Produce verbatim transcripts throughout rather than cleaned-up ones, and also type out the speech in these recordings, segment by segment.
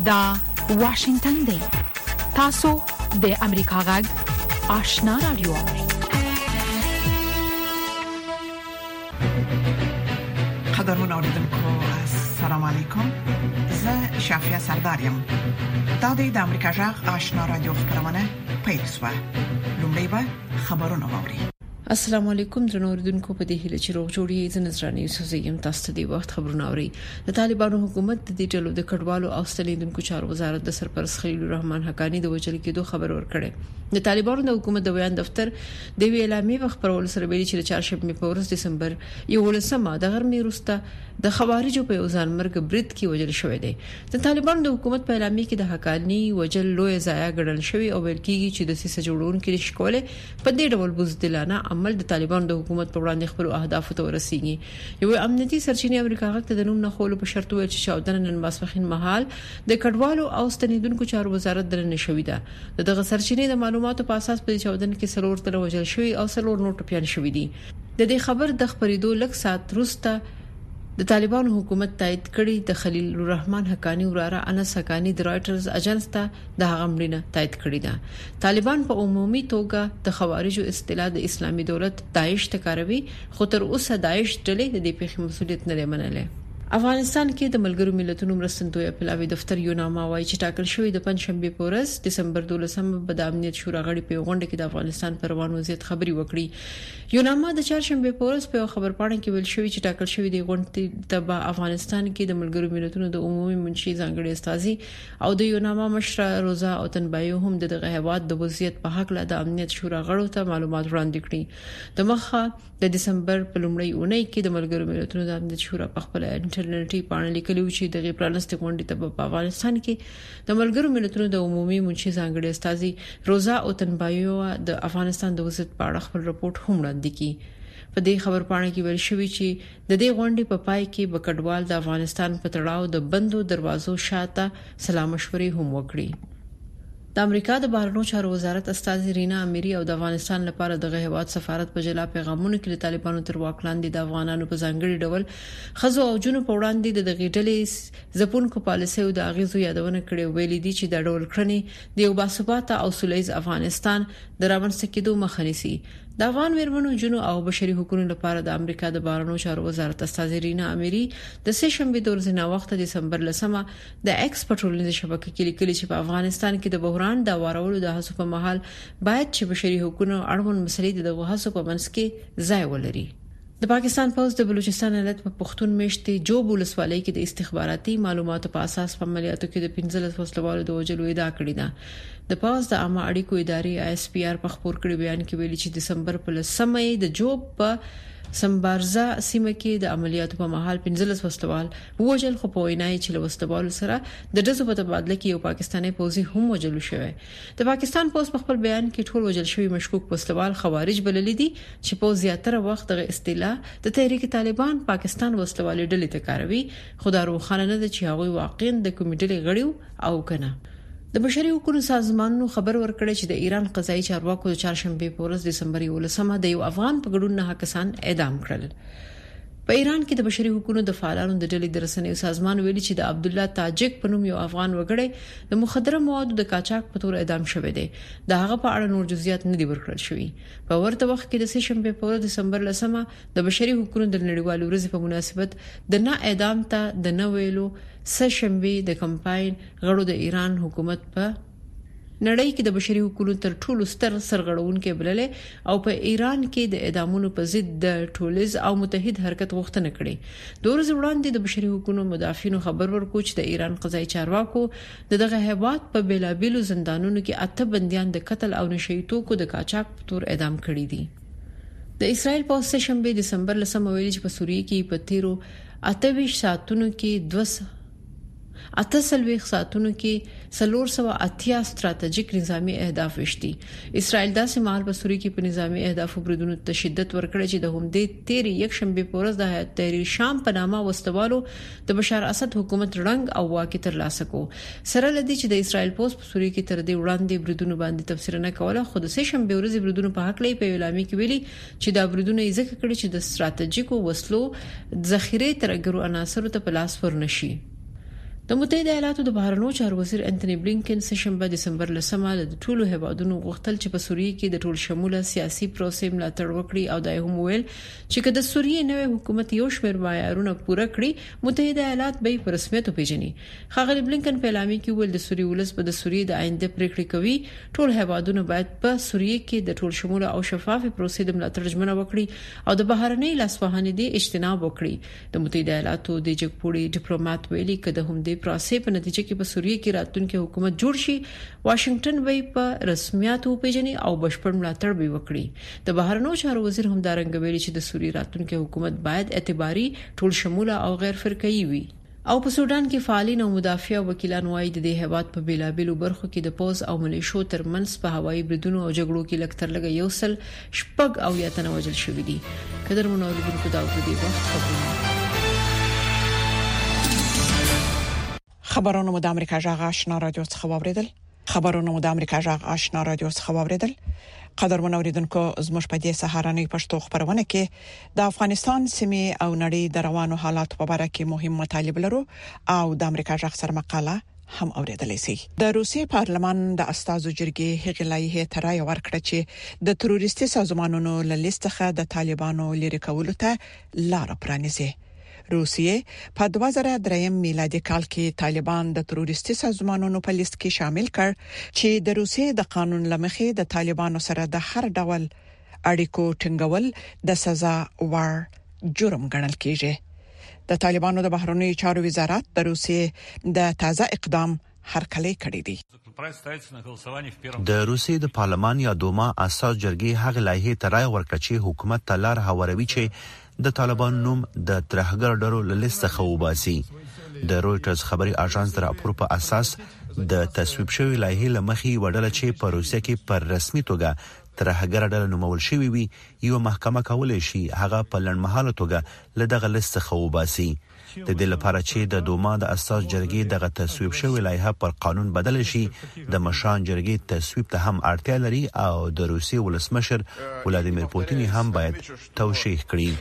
دا واشنگتن دی. تاسو د امریکا غږ آشنا رادیو. قدرمن اوریدونکو السلام علیکم. زه شافیا سردارم. دا د امریکا غږ آشنا رادیو خبرونه پیښه. لومړی به خبرونه واوري. السلام علیکم درنو اوریدونکو، په دې هیله چې روغ جوړی زنځرانی سوزیم تاسو ته دی وخت خبرونه اوري. د طالبانو حکومت د دې ډلو د کډوالو او ستنیدونکو چارو وزارت د سرپرست خلیل الرحمن حقانی د وجل کېدو خبر ورکړي. د طالبانو د حکومت د بیان دفتر د وی اعلامیه په خبرولو سره ویلي چې د چهارشنبه په ورځ دسمبر یولسمه د غرمې وروسته د خوارجو په یوزان مرګ برید کې وجل شوې ده. د طالبانو د حکومت په اعلامیه کې د حقانی وجل لوی ضایع ګڼل شوی او ویل کېږي چې د سیاسي جوړونکو د شکوله په دې ډول بوزدلانه عمل د طالبانو د حکومت په وړاندې خپل اهداف ته ورسیږي. یو امنیتي سرچینې امریکا غږ ته د نوم نه خولو په شرط ویل چې شاودنه نن ماسپخین مهال د کډوالو او ستنیدونکو چارو وزارت درنه شوې ده. دغه سرچینې د معلوماتو په اساس په چاودنه کې سلور تر وجل شوی او سلور نور ټپيان شوی دي. د دې خبر د خبرېدو لږ ساعت وروسته د طالبانو حکومت تایید کړي. د خلیل الرحمن حقانی وراره انس حقانی د رائټرز اجنس ته د هغه مړینه تایید کړي ده. طالبان په عمومي توګه د خوارجو اصطلاح د اسلامي دولت داعش تکاروي، خو تر اوسه داعش ډلې د دې پیښې مسولیت نه منلې. افغانستان کې د ملګرو ملتونو مرستندوی پلاوی دفتر یو نامه وايي چې ټاکل شوی د پنځشنبه په ورځ دسمبر دولسمه په د امنیت شورا غړي په غونډه کې د افغانستان پر روان وضعیت خبري وکړي. یو نامه د چهارشنبه په ورځ په خبر پاڼه کې ویل شوی چې ټاکل شوی د غونډې ته افغانستان کې د ملګرو ملتونو د عمومي منشي ځانګړي استاذي او د یو نامه مشره روزا او تنبایو هم د دغه هواد د وضعیت په حق له د امنیت شورا غړو ته معلومات وړاندې کړي. د مخه د دسمبر په لومړۍ اونۍ کې د ملګرو ملتونو د امنیت شورا په خپل انټرنیټي پاڼه لیکلي چې د غیرپرانست غونډې ته په افغانستان کې د ملګرو ملتونو د عمومي منشي ځانګړي استاذي روزا او تنبایو د افغانستان د وضعیت په اړه خپل رپورت هم وړاندې کړي. په دې خبر پاڼه کې ویل شوی چې د دې غونډې په پای کې بکډوال د افغانستان په تړاو د بندو دروازو شاته سلام مشورې هم وکړي. د امریکا د بهرنیو چارو وزارت استاذ رینا امیری او د افغانستان لپاره د هیواد سفارت په جلا پیغامونو کې د طالبانو تر واک لاندې د افغانانو په ځانګړي ډول خزو او جنو په وړاندې د غیډلې ځپونکو پالیسي او د اغیزو یادونه کړې ویلي دي چې د ډول کړنې د یو باثباته او سولهییز افغانستان د رامنځته کېدو مخه نیسي. د افغان میرمنو جنو او بشري حقوقو لپاره د امریکا د بهرنیو چارو وزارت استاذ رینا امیری د سه شنبه د ورځې نه وخت دسمبر لسمه د ایکس پټرولینز شبکې کې لیکلي چې په افغانستان کې د بحران د وارولو د هڅو په مهال باید چې بشري حقوقو اړوند مسلې د هڅو په منځ کې ځای ولري. د پاکستان پوز د بلوچستان ایالت په پښتون میشتې جوب ولسوالۍ کې د استخباراتي معلوماتو په اساس په عملیاتو کې د پنځلس وسلوالو د وجلو ادعا کړې ده. د پاز د عامه اړیکو ادارې آی اس پی آر په خبر کړي بیان کې ویلي چې دسمبر په لسمه د جوب په سمبارزا سیمه کې د عملیاتو په محل پنځلس وسلوال وجل خو په وینای چې له وسلوالو سره د دزو په تبادله کې یو پاکستاني پوځي هم وجل شوی. د پاکستان پوز په خپل بیان کې ټول وجل شوی مشکوک وسلوال خوارج بلل دي چې په زیاتره وخت د اصطلاح د تحریک طالبان پاکستان وسلوال ډلې ته کاروي. خدای روخانه نه چې هغه واقعا د کمیټې غړیو او کنه. د بشري حقوقو سازمانونو خبر ورکړی چې د ایران قضایي چارواکو د چهارشنبه په ورځ دسمبر یولسمه د یو افغان په ګډون نه کسان اعدام کړل. په ایران کې د بشري حقوقو د فعالانو د ډلې د رسنیو سازمان ویلي چې د عبد الله تاجک په نوم یو افغان وګړی د مخدره موادو د قاچاق په تور اعدام شوی دی. د هغه په اړه نور جزئیات نه دي ورکړل شوی. په ورته وخت کې د سه شنبه په ورځ دسمبر لسمه د بشري حقوقو د نړیوال ورځ په مناسبت د نه اعدام ته د نه ویلو سه شنبه د کمپاین غړو د ایران حکومت په نړۍ کې د بشري حقوقو تر ټولو ستر سرغړونکو بللې او په ایران کې د اعدامونو په ضد د ټولز او متحد حرکت غوښتنه کړې. د ورځ وړاندې د بشري حقوقو مدافعینو خبر ورکړ چې د ایران قضایي چارواکو دغه هیواد په بیلابیلو زندانونو کې اته بنديان د قتل او نشئی توکو د قاچاق په تور اعدام کړي دي. د اسرائیل په سه شنبه دسمبر لسمه ویلي چې په سوریه کې په تیرو اته ویشت ساعتونو کې دوه اته سلويخ ساعتونو کې سلور سو اتیا ستراتیژیک نظامی اهداف وشتي. اسرائیل داسې مهال په سوریه کې په نظامی اهداف بریدونو تشدد ورکړي چې د همدې تیر یک شنبه په ورځ د تحریر شام په نامه وسوالو د بشار اسد حکومت رنګ او واکي تر لاسه کو. سره لدی چې د اسرائیل پوس په سوریه کې تر دې وړاندې بریدونو باندې تفسیر نه کوله، خو د سه شنبه ورځ بریدونو په حق لې په اعلامیه کې ویلي چې دا بریدونه یې ځکه کړي چې د ستراتیژیکو وسلو ذخیره ترګرو عناصرو ته په لاس ورنشي. د متحده ایالاتو د بهرنیو چارو وزیر انټونی بلینکن سشنبه دسمبر لسمه د ټولو هیوادونو غوښتل چې په سوریه کې د ټول شموله سیاسي پروسې ملاتړ وکړي او د هم ویل چې کله د سوریه نوې حکومت یو شمېر معیارونه پوره کړي متحده ایالات به په رسمیت وپیژني. ښاغلي بلینکن په اعلامیه کې ویل د سوریه ولس په د سوریه د آینده پریکړې کوي. ټول هیوادونو باید په سوریه کې د ټول شموله او شفاف پروسې د ملاتړ ژمنه وکړي او د بهرنۍ لاسوهنې د اجتناب وکړي. د متحده ایالاتو د جګپوړي ډیپلوماټ ویلي کده هم د پروسې په نتیجه کې په سوریه کې راتلونکي حکومت جوړ شي واشنگټن به په رسمیت وپیژني او بشپړ ملاتړ به وکړي. د بهرنیو چارو وزیر هم دا رنګ ویلي چې د سوریه راتلونکي حکومت باید اعتباري ټول شموله او غیر فرقه‌ای وي. او په سودان کې فعالین او مدافع وکیلان وایي د دې هیواد په بیلابیلو برخو کې د پوز او ملیشو ترمنځ په هوایي بریدونو او جګړو کې لکتر لګ یو سل شپږ او یا تنه وجل شوې دي. قدر منوریدونکو دا په دې وخت خبرونه خبرونه مو د امریکا جغ آشنا رادیو څخه واوریدل خبرونه مو د امریکا جغ آشنا رادیو څخه واوریدل قدر منوریدونکو زموږ په دې سهارنۍ پښتو خبرونه کې د افغانستان سیمې او نړۍ د روانو حالات په اړه کې مهم مطالب لرو او د امریکا جغ سره مقاله هم اوریدلای شي. د روسي پارلمان د استازو جرګې هغه لایحه ترای ورکړه چې د تروریستي سازمانونو له لیستخه د طالبانو لری کولو ته لار پرانیزي. روسیه په دوه زره درې میلادي کال کې طالبان د تروریستي سازمانونو په لیست کې شامل کړ چې د روسیې د قانون لمخې د طالبانو سره د هر ډول اړیکو ټینګول د سزا وړ جرم ګڼل کیږي. د طالبانو د بهرنیو چارو وزارت د روسیې د تازه اقدام هرکلی کړی دی. د روسیې د پارلمان یا دوما اساس جرګې هغه لایحه ترای ورکړه چې حکومت تلار هوروي چې د طالبان نوم د ترهګر ډلو له لیست څخه وباسي. د رويټرز خبري اژانس د راپور په اساس د تصویب شوی لایحه لمخې وډله چې په روسیه کې پر رسمي توګه ترهګر ډله نومول شوی وي یو محکمه کولای شي هغه په لړمحاله توګه له دغه لیست څخه وباسي. د دې لپاره چې د دوما د اساس جرګې دغه تصویب شوی لایحه پر قانون بدل شي د مشان جرګې تصویب ته هم اړتیا لري او د روسي ولسمشر ولادیمیر پوتین هم باید توشیح کړي.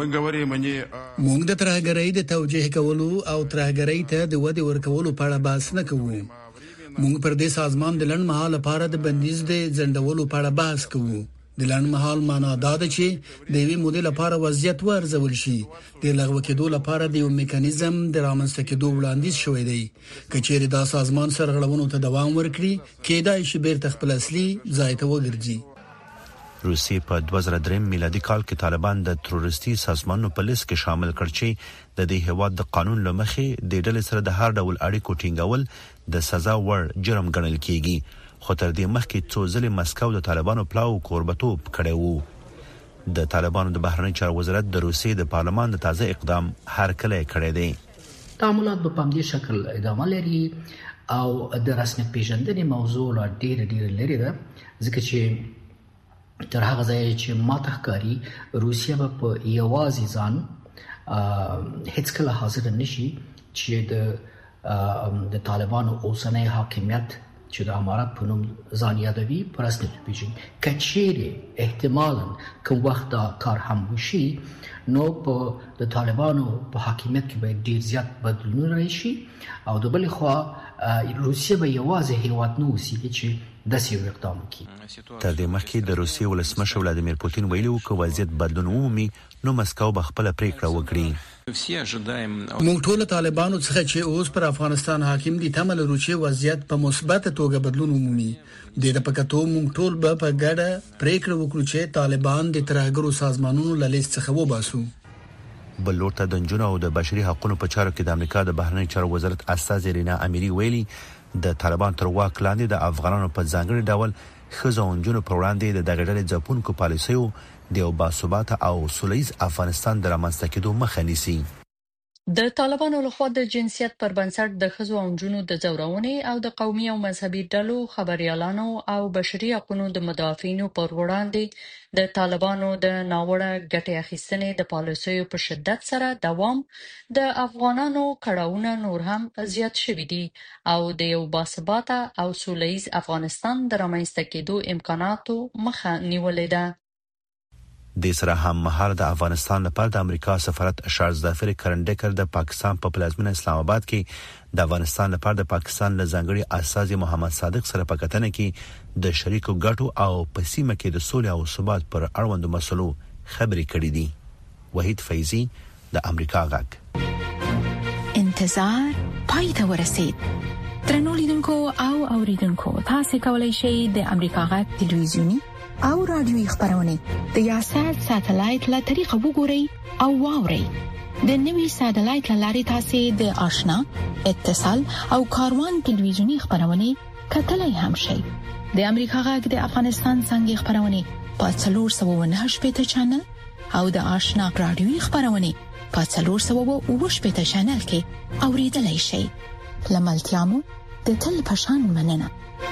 موږ د ترهګرۍ د توجیه کولو او ترهګرۍ ته د ودی ورکولو په اړه بحث نه کوو. موږ پر دې سازمان د لړمحاله لپاره د بندیز د ځندولو په اړه بحث کوو. د لړمحال معنا دا ده چې د یوې مودې لپاره وضعیت ورزول شي. د لغوه کېدو لپاره د یو میکانیزم د رامنځته کېدو وړاندیز شوی دی. کچېری دا سازمان سرغړونو ته دوام ورکړي کېدای شي بیرته خپل اصلي ځای ته وګرځي. روسي په دوه زره درې میلادي کال کې طالبان د تروریستي سازمانونو په لیست کې شامل کړ چې د دې هیواد د قانون لمخې د ډلې سره د هر ډول اړیکو ټینګول د سزا وړ جرم ګڼل کیږي. خو تر دې مخکې څو ځلې مسکو د طالبانو پلاو کوربتوب کړی وو. د طالبانو د بهرنی چارو وزارت د روسیې د پارلمان د تازه اقدام هرکلی کړی دی. تعاملات په پام دې شکل ادامه لري او د رسمیت پیژندنې موضوع لا ډېر ډېر لري ده ځکه چې تر هغه ځای چې ماته ښکاري روسیه به په یوازې ځان هیڅ کله حاضر نشي چې د د طالبانو اوسنۍ حاکمیت چې د امارات په نوم ځان یادوي پر رسمیت پیژني. کچېری احتمالاً کوم وخت دا کار هم وشي نو په د طالبانو په حاکمیت کې به ډیر زیات بدلونونه راشي او د بل خوا روسیه به یوازې هیواد نه وسیږي چې د سیو اقدام کوي. تر دې مخکې د روسیې ولسمشر ولادیمیر پوتین ویلي و چې وضعیت بدلون ومومي نو مسکو به خپل پریکړه وکړي. موږ ټول طالبانو څخه چې اوس پر افغانستان حاکم دي تمل روسي وضعیت په مثبت توګه بدلون ومومي. د دې په کتو موږ ټول به په ګډه پریکړه وکړو چې طالبان د ترهګرو سازمانونو له لیست څخه وباسو. بل لور ته د نجونو او د بشري حقوقو په چارو کې د امریکا د بهرنی چارو وزارت استاذ رینا امیری ویلي د طالبان تر واک لاندې د افغانانو په ځانګړي ډول ښځو او نجونو پر وړاندې د دغه ډلې ځپونکو پالیسیو د یو باثباته او سولیز افغانستان د رامنځته کېدو مخه نیسي. د طالبانو لخوا د جنسیت پر بنسټ د ښځو او نجونو د ځورونې او د قومي او مذهبي ډلو خبريالانو او بشري حقوقو د مدافعینو پر وړاندې د طالبانو د ناوړه ګټې اخیستنې د پالیسیو په شدت سره دوام د افغانانو کړهونه نور هم زیات شوي دي او د یو باثباته او سولیز افغانستان د رامنځته کېدو امکاناتو مخه نیولې ده. د سره هم مهال د افغانستان لپاره د امریکا سفارت شارلز ظفر کرنډیکر د پاکستان په پلازمینه اسلام آباد کې د افغانستان لپاره د پاکستان له ځانګړي استازي محمد صادق سره په کتنه کې د شریکو ګټو او په سیمه کې د سولې او ثبات پر اړوندو مسلو خبرې کړې دي. وحید فیضی د امریکا غږ. انتظار پای ته ورسید. ترنو لیدونکو او اوریدونکو تاسو کولی شئ د امریکا غږ ټلویزیونی او رادیوي خبرونه د یاشر ساتلایت له طریقو وګورئ او واورئ. د نوي ساتلایت لارې تاسو د آشنا اتصال او کاروان ټلویزیونی خبرونه کتلای هم شئ. د امریکا غږ د افغانستان څنګه خبرونه په څلور سوه نهه شپږ چینل او د آشنا رادیوي خبرونه په څلور سوه اووه شپږ چینل کې اوریدلای شئ. لملتيامو د تل پشان مننه.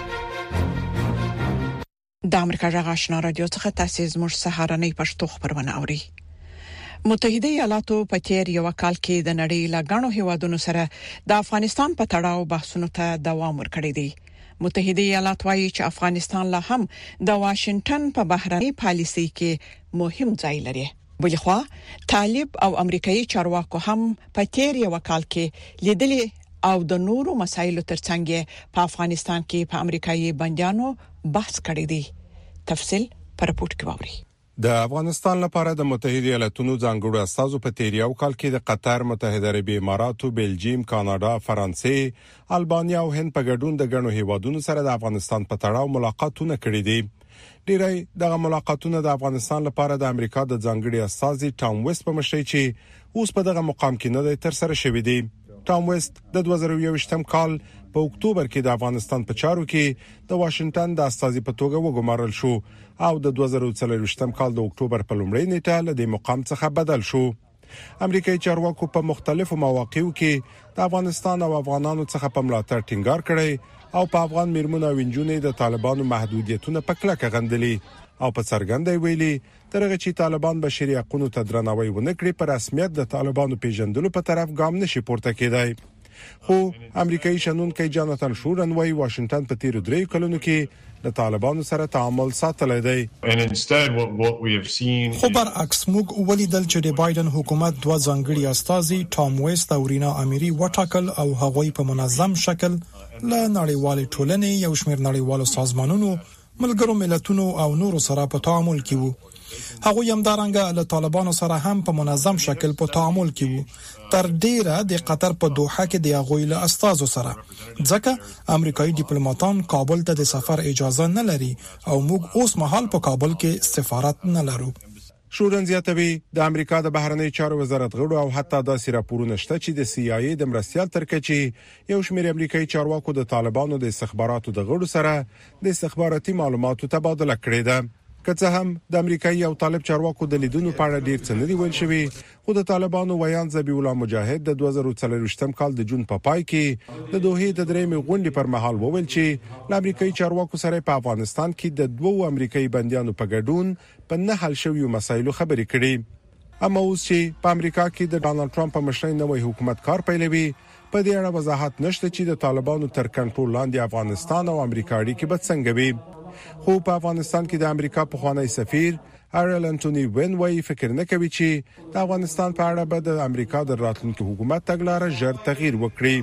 د امریکا جغ آشنا رادیو څخه تاسو زموږ سهارنۍ پښتو خبرونه اوري. متحده ایالاتو په تیر یو کال کې د نړۍ له غنو هیوادونو سره د افغانستان په تړاو بحثونو ته دوام ورکړی دی. متحده ایالات وايي چې افغانستان له هم د واشنگټن په بهرنۍ پالیسي کې مهم ځای لري. بلخوا طالب او امریکایي چارواکو هم په تیر یو کال کې لیدلي او د نورو مسایلو ترڅنګ په افغانستان کې په امریکایي بندیانو بحث کړی دی. تفصیل پر رپورت کې ووري. د افغانستان لپاره د متحده ایالاتونو ځانګړو استازو په تیر یو کال کې د قطر، متحده عربي اماراتو، بلجیم، کاناډا، فرانسې، البانیا او هند په ګډون د غنو هیوادونو سره د افغانستان په تړاو ملاقاتونه کړي دي. ډیری دغه ملاقاتونه د افغانستان لپاره د امریکا د ځانګړي استازي ټام ویست په مشرۍ چې اوس په دغه مقام کې نه تر سره شوی دی. ټام ویست د دوه زره یوویشتم کال په اکتوبر کې د افغانستان په چارو کې د واشنگټن د استازي په توګه وګمارل شو او د دوه زره څلورویشتم کال د اکتوبر په لومړۍ نیټه له دې مقام څخه بدل شو. امریکایي چارواکو په مختلفو مواقعو کې د افغانستان او افغانانو څخه په ملاتړ ټینګار کړی او په افغان میرمنو او انجونې د طالبانو محدودیتونه په کلکه غندلي او په څرګنده ویلي ترغه چې طالبان بشري حقوقو ته درناوی ونه کړي په رسمیت د طالبانو پیژندلو په طرف ګام نشي پورته کېدای. خو امریکایي شنونکي جاناتان شورن وايي واشنگټن په تیر درې کلونو کې د طالبانو سره تعامل ساتلی دی. خو برعکس موږ ولیدل چې د بایدن حکومت دوه ځانګړي استازي ټام ویست او رینا امیری وټاکل او هغوی په منظم شکل له نړیوال ټولنې یو شمېر نړیوالو سازمانونو، ملګرو ملتونو او نورو سره په تعامل کې وو. هغوی هم دارنګه له طالبانو سره هم په منظم شکل په تعامل کې وو، تر ډیره د قطر په دوحه کې د هغوی له استازو سره، ځکه امریکایي ډیپلوماټان کابل ته د سفر اجازه نه لري او موږ اوس مهال په کابل کې سفارت نه لرو. شورن زیاتوي د امریکا د بهرنی چارو وزارت غړو او حتی داسې راپورونه شته چې د سی آی ای د مرستيال ترکچې یو شمېر امریکایي چارواکو د طالبانو د استخباراتو د غړو سره د استخباراتي معلوماتو تبادله کړې ده. که څه هم د امریکایي او طالب چارواکو د لیدونو په اړه ډیر څه نه دی ویل شوی، خو د طالبانو ویان ذبیح الله مجاهد د دوه زره څلورویشتم کال د جون په پای کې د دوحې د درېمې غونډې پر مهال وویل چې د امریکایي چارواکو سره په افغانستان کې د دوو امریکایي بنديانو په ګډون په نه حل شویو مسایلو خبرې کړې. اما اوس چې په امریکا کې د ډانلډ ټرمپ په مشرۍ نوې حکومت کار پیلوي، په دې اړه وضاحت نشته چې د طالبانو تر کنټرول لاندې افغانستان او امریکا اړیکې به څنګه وي. خو په افغانستان کې د امریکا په خوانی سفیر ارل انټونی وین وايي فکر نه کوي چې د افغانستان په اړه به د امریکا د راتلونکي حکومت تګلارې ژر تغییر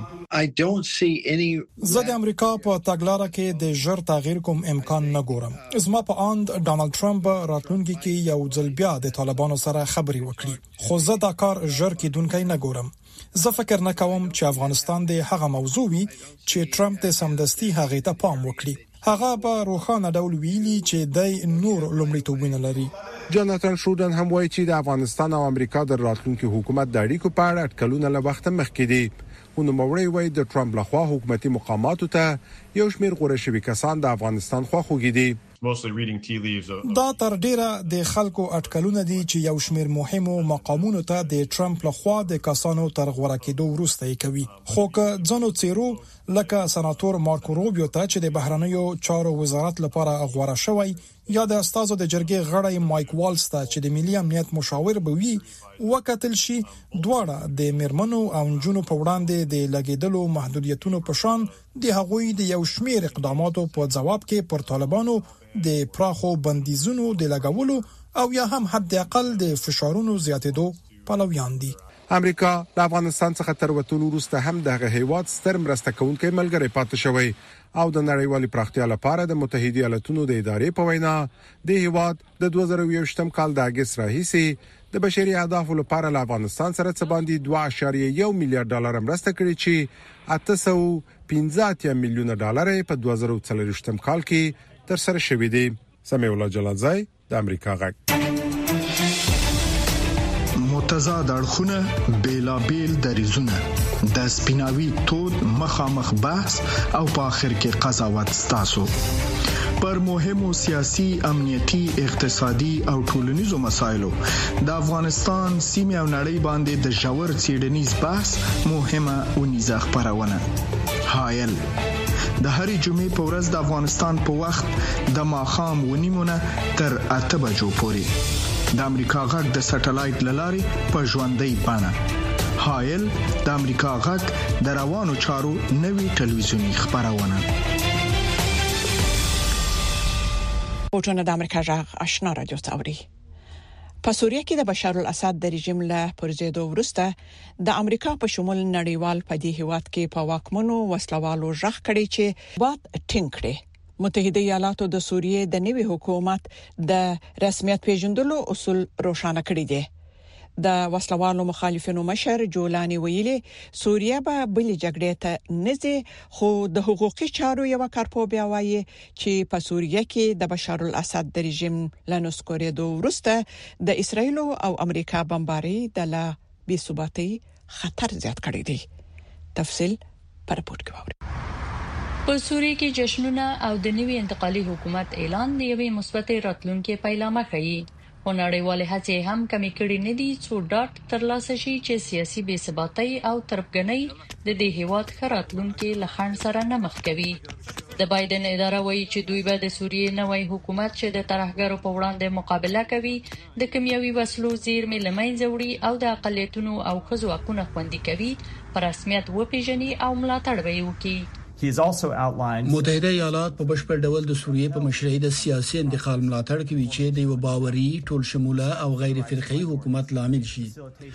وکړي. زه د امریکا په تګلارې کې د ژر تغییر کوم امکان نه ګورم. زما په اند ډانلډ ټرمپ راتلونکي کې یو ځل بیا د طالبانو سره خبري وکړي، خو زه دا کار ژر کېدونکی نه ګورم. زه فکر نه کوم چې افغانستان د هغه موضوع وي چې ټرمپ د سمدستي هغه ته پام وکړي. هغه به روښانه ډول ویلي چې د نور لومړیتوبونه لري. جاناتان شودن هم وایي چې د افغانستان او امریکا د راتلونکي حکومت د اړیکو په اړه اټکلونه له وخت مخکې دي. خو نو موري وایي د ټرمپ لخوا حکومتي مقاماتو ته یو شمېر غوړه شوي کسان د افغانستان خواخوږي دي. دا تر ډیره د خلکو اټکلونه دي چې یو شمېر مهمو مقامونو ته د ټرمپ لخوا د کسانو تر غوړه کېدو وروسته یې کوي. خو که ځنو چیرو لکه سناتور مارکو روبیو ته چې د بهرنیو چارو وزارت لپاره غوړه شوی، یا د استازو د جرګې غړی مایک والز ته چې د ملي امنیت مشاور به وي، وکتل شي دواړه د میرمنو او نجونو په وړاندې د لګیدلو محدودیتونو په شان د هغوی د یو شمېر اقداماتو په جواب کې پر طالبانو د پراخو بندیزونو د لګولو او یا هم حد اقل د فشارونو زیاتېدو پلویان دي. امریکا د افغانستان څخه تر وټولو وروسته هم دغه هیواد ستر مرسته کوونکی ملګری پاتې شوی او د نړیوالې پراختیا لپاره د متحده ایالاتونو د ادارې په وینا د هیواد د دوه زره یوویشتم کال د اگست راهیسې د بشري اهدافو لپاره له افغانستان سره څه باندې دوه اعشاریه یو میلیارډ ډالر مرسته کړې چې اته سوه پنځه اتیا میلیونه ډالر په دوه زره څلورویشتم کال کې تر سره شوې دي. سمیع الله جلالزای د امریکا غږ. متضاد اړخونه بیلابیل دریزونه د سپیناوي تود مخامخ بحث او په اخر کې قضاوت ستاسو پر مهمو سیاسي، امنیتي، اقتصادي او ټولنیزو مسایلو د افغانستان سیمه او نړۍ باندې د ژور څېړنیز بحث مهمه ونیزه خبرونه. هایل د هرې جمعې په ورځ د افغانستان په وخت د ماښام ونیمونه تر اته بجو پورې د امریکا غږ د سټلایټ للارې په ژوندۍ بڼه. هایل د امریکا غږ د روانو چارو نوي ټلویزیونی خبرونه. پورټونه د امریکا غږ آشنا رادیو څوري. په سوریه کې د بشار الاسد د رژیم له پرځېدو وروسته د امریکا په شمول نړیوال په دې هیواد کې په واکمنو وسلوالو ژغ کړي چې باد ټینګ کړي. متحده ایالاتو د سوریه د نوي حکومت د رسمیت پیژندلو اصول روښانه کړي دي. د وسلوالو مخالفینو مشر جولانی ویلي سوریه به بل جګړې ته نزي، خو د حقوقي چارو یو کارپو بیا وایي چې په سوریه کې د بشار الاسد د رژیم لنسکورېدو وروسته د اسرایل او امریکا بمباري د لا بې ثباتۍ خطر زیات کړی دی. تفصیل پر رپورت کې ووري. په سوریه کې جشنونه او د نوي انتقالي حکومت اعلان د یوې مثبتې راتلونکې پیلامه کوي. خو نړیوالې هڅې هم کمی کړي نه دي څو ډاټ ترلاسه شي چې سیاسي بې ثباتۍ او تربګنۍ د دې هیواد خراتلونکو لخن سره نه مخ کوي. د بایدن اداره وایي چې دوی به د سوریه نوی حکومت چې د ترهګرو په وړاندې مقابله کوي د کیمیاوي وسلو زیرمې لمنځه وړي او د اقلیتونو او ښځو حقوقونه خوندي کوي په رسمیت وپیژني او ملاتړ به وکړي. متحده ایالات په بشپړ ډول د سوریه په مشرۍ د سیاسي انتقال ملاتړ کوي چې د یو باوري ټول شموله او غیر فرقي حکومت لامل شي.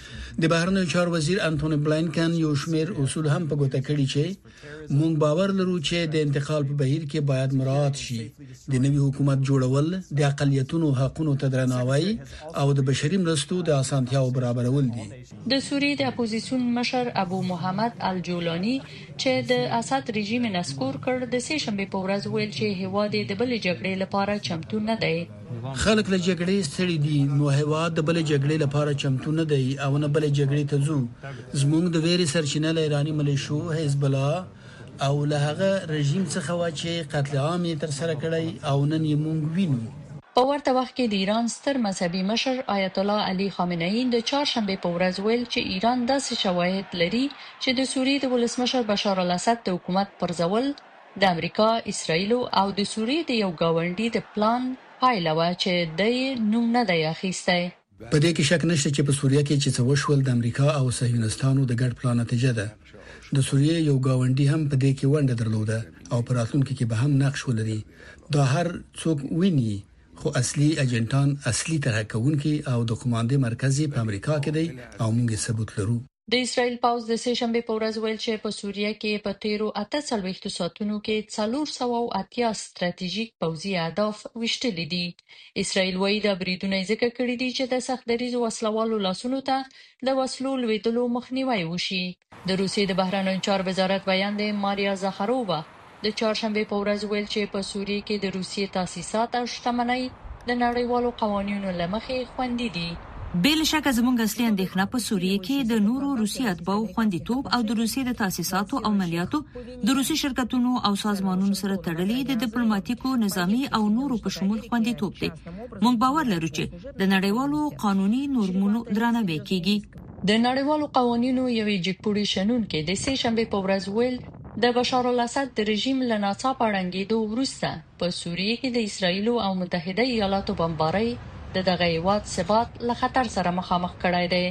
د بهرنیو چارو وزیر انټونی بلینکن یو شمېر اصول هم په ګوته کړي چې موږ باور لرو چې د انتقال په بهیر کې باید مراعات شي. د نوي حکومت جوړول د اقلیتونو حقوقو ته درناوی او د بشري مرستو د اسانتیاو برابرول دي. د سوریه د اپوزیسیون مشر ابو محمد الجولانی چې د اسد رژیم منسکور کړ د سې شنبه په ورځ ویل چې هیواد د بل جګړې لپاره چمتو نه دی. خلک له جګړې ستړي دي، نو هیواد د بل جګړې لپاره چمتو نه دی او نه بل جګړې ته ځو. زموږ د ویرې سرچینه له ایرانی ملیشو، حزب الله او له هغه رژیم څخه و چې قتل عام تر سره کړی او نن یې مونږ وینو. په ورته وخت کې د ایران ستر مذهبي مشر آیت الله علي خامنه‌ای د چهارشنبه په ورځ ویل چې ایران داسې شواهد لري چې د سوریې د ولسمشر بشار الاسد د حکومت پرځول د امریکا، اسرایل او د سوریې د یو گاونډي د پلان پایله و چې د نوم نه دی اخیستی. په دې کې شک نشته چې په سوریه کې چې څه وشول د امریکا او صهیونستانو د ګډ پلان نتیجه ده. د سوریې یو گاونډي هم په دې کې ونډه درلوده او په راتلونکي کې به هم نقش ولري. دا هر څوک ویني، خو اصلي اجنټان اصلي طرح کوونکي او د کمانډې مرکزي په امریکا کې دی او موږ ثبوت لرو. د اسرایل پاوز د سې شنبه په ورځ ویل چې په سوریه کې په تیرو اته څلوېښتو ساعتونو کې څلور سوه او اتیا ستراتیژیک پوځي اهداف وشتلي دي. اسرایل وايي دا بریدونه ځکه کړي دي چې د سختدریزو وسلوالو لاسونو ته د وسلو لویدلو مخنیوي وشي. د روسیې د بهرنیو چارو وزارت بیان دی ماریا زاخارووا د چهارشنبه په ورځ ویل چې په سوریه کې د روسیې تاسیسات او شتمنۍ د نړیوالو قوانینو لمخې خوندي دي. بل شکه زموږ اصلي اندېښنه په سوریه کې د نورو روسي اتباعو خوندیتوب او د روسیې د تاسیساتو او مالیاتو د روسي شرکتونو او سازمانونو سره تړلې د ډیپلوماټیکو، نظامی او نورو په شمول خوندیتوب دی. موږ باور لرو چې د نړیوالو قانوني نورمونو درناوی کیږي. د نړیوالو قوانینو یوې جګپوړي شنونکو د سې شنبه په ورځ ویل د بشار الاسد د رژیم له ناڅاپه ړنګېدو وروسته په سوریه کې د اسرایل او متحده ایالاتو بمبارۍ د دغه هیواد ثبات له خطر سره مخامخ کړای دی.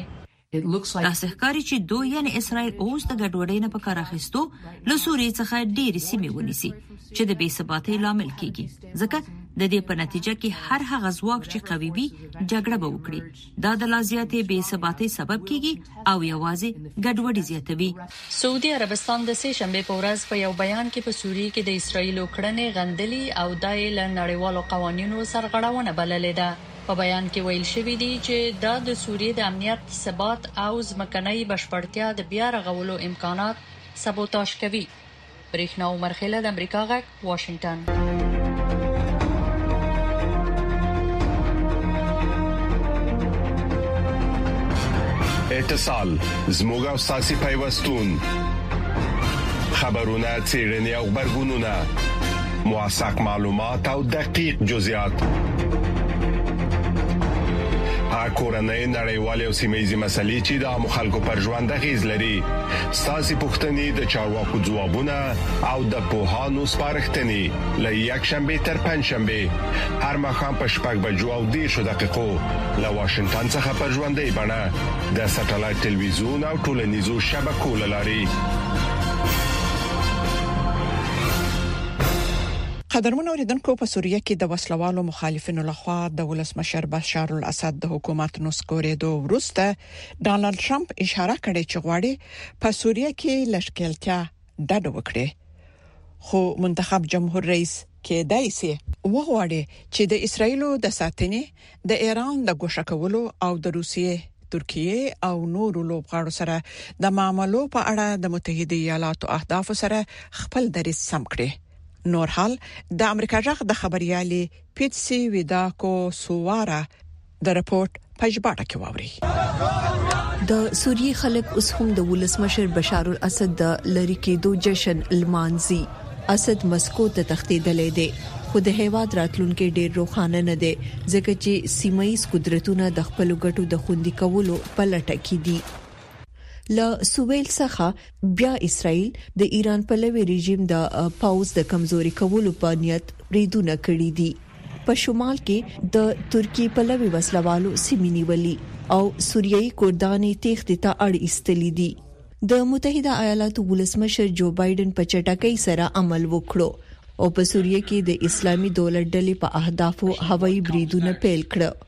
تاسو ښکاري چې دوی یعنی اسرائیل اوس د ګډوډۍ نه په کار اخیستو له سوریې څخه ډېرې سیمې ونیسي چې د بې ثباتۍ لامل کیږي، ځکه د دې په نتیجه کې هر هغه ځواک چې قوي وي جګړه به وکړي دا د لازیاتي بې ثباتۍ سبب کیږي او یوازې ګډوډي زیاتوي. سعودي عربستان د سه شنبه په ورځ په یو بیان کې په سوریه کې د اسرایل کړنې غندلي او د نړیوالو قوانینو سرغړونه بللې ده. په بیان کې ویل شوی دی چې دا د سوریه د امنیت، ثبات او ځمکنۍ بشپړتیا د بیا رغولو امکانات سبوتاژ کوي. برېښنا عمر خیل د امریکا غږ واشنگټن. اتصال زموږ او ساسي پیوستون خبرونه چیرنی او خبرګونونه موثق معلومات او دقیق جزئیات کورنۍ نړیوالې او سیمه‌یزې مسلې چې د مخالکو پر ژوند غیز لري ساسي پښتنې د چارواکو ځوابونه او د پوهانو سپارښتنې له یک شنبه تر پنځ شنبه هر مخام په شپږ بجو او دیرشو دقیقو له واشنگټن څخه پر ژوندۍ بڼه د ساتلایت ټلویزیون او ټولنیزو شبکو لاري. قدرمن اوریدونکو په سوریه کې د وسلوالو مخالفینو لخوا د ولسمشر بشار الاسد د حکومت نسکورېدو وروسته ډانلډ ټرمپ اشاره کړې چې غواړي په سوریه کې لشکلتیا ډډ وکړي خو منتخب جمهور رئیس کېدای شي وغواړي چې د اسرایلو د ساتنې د ایران د ګوښکولو او د روسیې ترکیه او نورو لوبغاړو سره د معاملو په اړه د متحده ایالاتو اهداف سره خپل دریځ سم کړي. نور حال د امریکا جغ د خبريالي پیټسي ویداکو سووارا د رپورت پېژباټه کې ووري. د سوریې خلک اوس هم د ولسمشر بشار الاسد د لری کېدو جشن المانزي اسد مسکو ته تختیدلې دي خو د هیواد راتلونکو ډېر روښانه نه دي ځکه چې سیمایي قدرتونه د خپل ګټو د خوندي کولو په لټه کې دي. له سویل څخه بیا اسرائیل د ایران په لوي رژیم د پاوز د کمزوري کولو په نیت ریدونه کړی دي. په شمال کې د ترکی په لوي وسلوالو سیمینی ولی او سوریایي کردانی تخت ته اړ ایستلې دي. د متحده ایالاتو ولسمشر جو بایدن په چټکۍ سره عمل وکړو او په سوریه کې د اسلامي دولت ډلې په اهدافو هوایي بریدونه پیل کړ.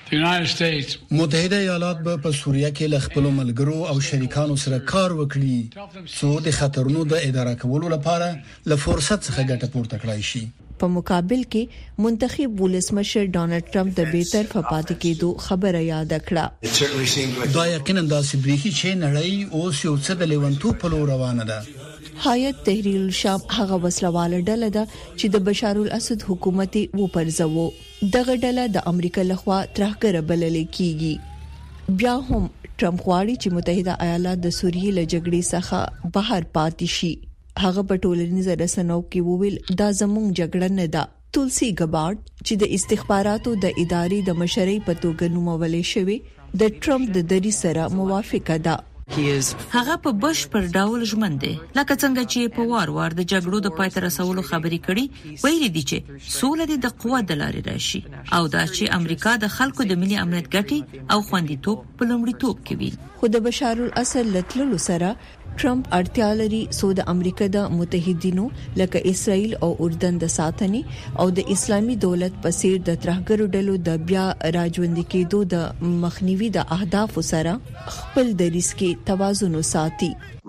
متحده ایالات به په سوریه کې ل خپل ملګرو او شریکانو سره کار وکړي څو د خطرونو د اداره کولو لپاره له فرصت څخه ګټه پورته کړای شي. په مقابل کې منتخب ولسمشر ډانلډ ټرمپ د بیتر فپات کېدو خبره یاد کړه. دا یقینا داسې بریخي چې نړۍ اوس یو څه د لیونتو په لور روانه ده. حیات تحریر الشام هغه وسلواله ډله ده چې د بشار الاسد حکومت وو پرځوو. دغه ډله د امریکا لخوا ترهګر بلل کیږي. بیا هم ټرمپ غواړي چې متحده ایالات د سوریې له جګړې څخه بهر پاتې شي. هغه په ټولنیزو رسنیو کې وویل دا زموږ جګړه نه ده. تولسی ګبارد چې د استخباراتو د ادارې د مشرۍ په توګه نومولې شوی د ټرمپ د دری سره موافقه ده. هغه په بشپړ ډول ژمن دی لکه څنګه چې په وار وار د جګړو د پای ته رسولو خبرې کړي ویلي دي چې سوله د قوت د لارې راشي او دا چې امریکا د خلکو د ملي امنیت ګټې او خوندیتوب په لومړیتوب کې وي. خو د بشار الاسد لټلو سره ټرمپ اړتیا لري سو د امریکا د متحدینو لکه اسرائیل او اردن د ساتنې او د اسلامي دولت په څیر د ترهګرو ډلو د بیا راځوندي کېدو د مخنیوي د اهداف سره خپل دریځ کې توازن وساتي.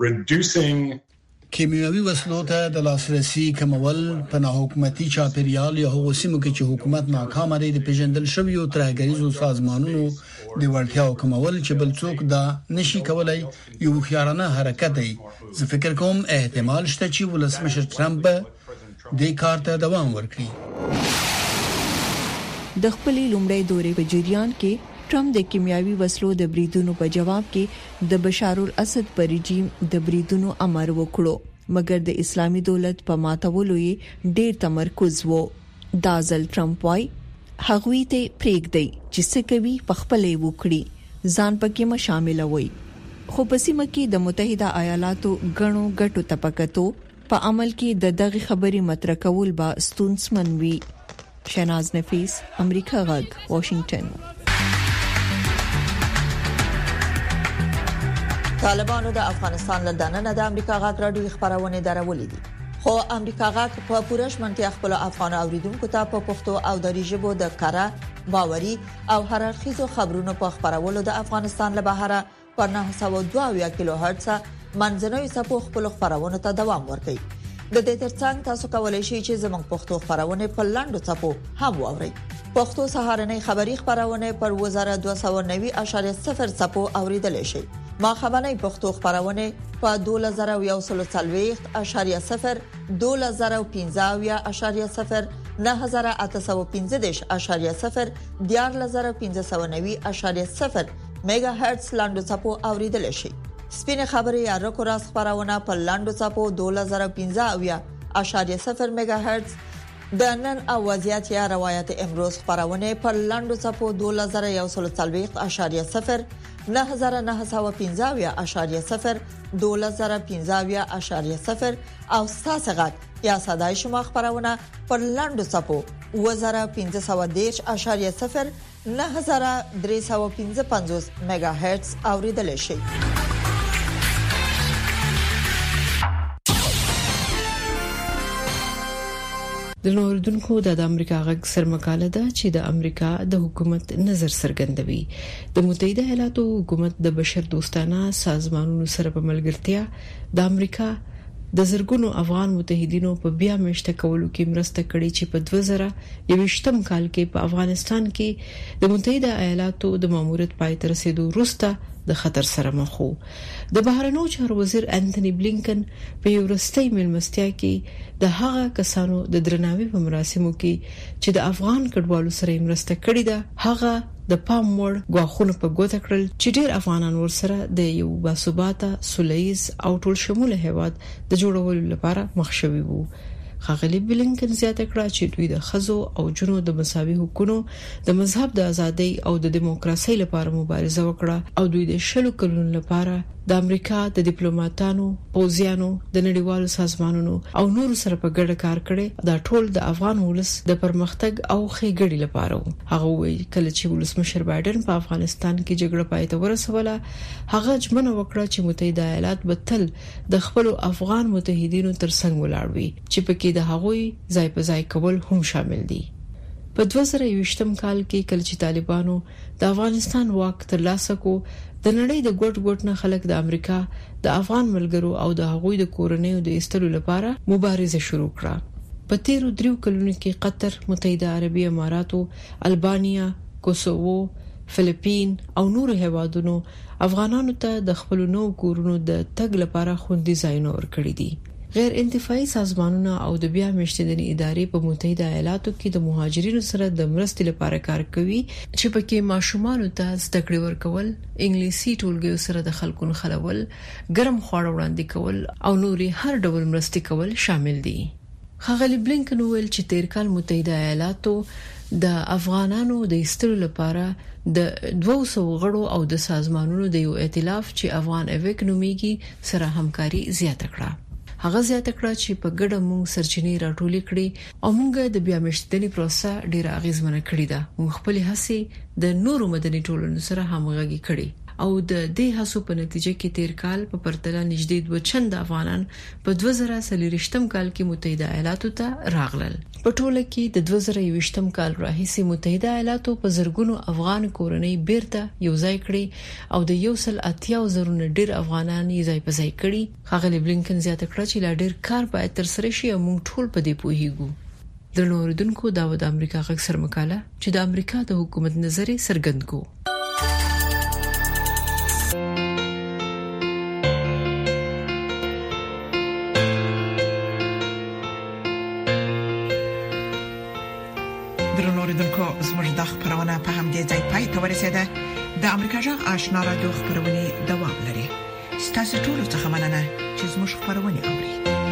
کیمیاوي وسلو ته د لاسرسي کمول په ناحکومتي چاپیریال یا هغو سیمو کې چې حکومت ناکام دی د پیژندل شویو ترهګریزو سازمانونو د ورتیاو کمول چې بل څوک دا نشي کولای یو خيارانه حرکت دی. زه فکر کوم احتمال شته چې ولسمشر ټرمپ د کار ته دوام ورکړي. د خپلې لومړۍ دورې په جریان کې ټرمپ د کیمیاوي وسلو د بریدونو په جواب کې د بشار الاسد پر رژیم د بریدونو امر وکړو مګر د اسلامي دولت په ماتولو یې ډېر تمرکز وو. دا ځل ټرمپ وايي هغوی ته پریږدي چې څه کوي په خپلې وکړي ځان پکې ما شامل وي. خو په سیمه کې د متحده ایالاتو غنو غټو طبقاتو په عمل کې د دغه خبرې مطرح کول با ستونزمن وي. شناز نفیس امریکا غږ واشنگټن. طالبانو د افغانستان له دننه د امریکا غږ راډیو خبرونه درولې دي خو امریکا غاک په پوره شمنتیا خپل افغان اوریدونکو ته په پښتو او دری ژبه د کارا باوري او هررخیزو خبرونو په خبرولو د افغانستان له بهره پر نه سوه دوه کیلو هرتز منځنوي سپو خپل خبرونه ته دوام ورکړي. د دې ترڅنګ تاسو کولای شئ چې زموږ پښتو خبرونه په لاندو سپو هم واورئ. پښتو سهارنۍ خبری خبرونه پر وزارت دوه سوه نوي اعشاریه صفر سپو اوریدل شي. ما خبرنۍ پښتو خبرونه په دوه زره یو سل څلوېښت اعشاریه صفر دوه زره پنځه اعشاریه صفر نه زره اته سوه پنځه اعشاریه صفر دیار زره پنځه سوه نوي اعشاریه صفر میگا هرتز لاندو سپو اوریدل شي. سپینه خبري یا رکو راس خبرونه په لاندو سپو دوه زره پنځه اعشاریه صفر میگا هرتز د نن او وضعیت یا روایت امروز خبرونه په لاندو سپو دوه زره یو سل څلوېښت اعشاریه صفر نه زره نه سوه پنځه اعشاریه صفر دوه زره پنځه اعشاریه صفر او ساسغت یا صداي شما خبرونه پر لاندو سپو و زره پنځه سوه دېرش اعشاریه صفر نه زره درې سوه پنځه پنځوس میگا هرتز اوریدل شي. د نوردونکو د امریکا غږ سرمقاله ده چې د امریکا د حکومت نظر څرګندوي. د متحده ایالاتو حکومت د بشر دوستانه سازمانونو سره په ملګرتیا د امریکا د زرګونو افغان متحدینو په بیا مشته کولو کې مرسته کړې چې په دوه زره یوویشتم کال کې په افغانستان کې د متحده ایالاتو د ماموریت پای ته رسیدو وروسته د خطر سره مخ وو. د بهرنیو چارو وزیر انټونی بلینکن په یو وروستي ملمستیا کې د هغه کسانو د درناوي په مراسمو کې چې د افغان کډوالو سره مرسته کړې ده هغه د پام وړ غواخونه په ګوته کړل چې ډېر افغانان ورسره د یو باثباته سولهییز او ټول شموله هیواد د جوړولو لپاره مخ شوي وو. خاغلی بلینکن زیاته کړه چې دوی د خزو او جنو د مساوي حقوقو د مذهب د ازادۍ او د دیموکراسي لپاره مبارزه وکړه او دوی د شلو کلونو لپاره د امریکا د ډیپلوماټانو، پوځیانو، د نړیوالو سازمانونو او نور سره په ګډه کار کړي دا ټول د افغان ولس د پرمختګ او ښېګړې لپاره وو. هغه وایي کله چې ولسمشر بایدن په افغانستان کې جګړه پای ته ورسوله هغه ژمنه وکړه چې متحده ایالات به تل د خپل افغان متحدینو ترڅنګ ولاړ وي چې پکې د هغوی ځای په ځای کول هم شامل دي. په دوه زره یوویشتم کال کې کله چې طالبانو د افغانستان واک ترلاسه کو د نړۍ د ګوټ ګوټ نه خلک د امریکا د افغان ملګرو او د هغوی د کورنیو د ایستلو لپاره مبارزه شروع کړه. په تیرو دریو کلونو کې قطر، متحده عربي اماراتو، البانیا، کوسوو، فلیپین او نور هیوادونو افغانانو ته د خپل نو کورونو د تګ لپاره خوندي ځایونه ورکړي دي. غیر انتفاعي سازمانونه او د بیا مشتدنې ادارې په متحده ایالاتو کې د مهاجرینو سره د مرستې لپاره کار کوي چې پکې ماشومانو ته زده کړې ورکول، انګلیسي ټولګیو سره د خلکو خلول، ګرم خواړه وړاندې کول او نوري هر ډول مرستې کول شامل دي. خاغلی بلینکن ویل چې تیر کال متحده ایالاتو د افغانانو د ایستلو لپاره د دوه سوه غړو او د سازمانونو د یو ائتلاف چې افغان ایویک نومیږي سره همکاري زیاته کړه. هغه زیاته کړه چې په ګډه موږ سرچینې راټولې کړې او موږ د بیا مشتدنې پروسه ډیره اغیزمنه کړې ده. موږ خپل هڅې د نورو مدني ټولنو سره همغږي کړې او د دې هڅو په نتیجه کې تیر کال په پرتله نږدې دوه چنده افغانان په دوه زره څلوېښتم کال کې متحده ایالاتو ته راغلل. په ټوله کې د دوه زره یوویشتم کال راهیسې متحده ایالاتو په زرګونو افغان کورنۍ بیرته یو ځای کړي او د یو سل اتیا زره ډیر افغانان یې ځای په ځای کړي. خاغلی بلینکن زیاته کړه چې لا ډیر کار باید تر سره شي او موږ ټول په دې پوهیږو. د نوردونکو داود امریکا غږ سرمقاله چې د امریکا د حکومت نظر څرګند کو. درنوردونکو زموږ د خبرونه په همدې ځای پای ته ورسیده. د امریکا جغ آشنا رادیو خبرونه دوام لري. ستاسو ټول څه مننه چې زموږ خبرونه اوري.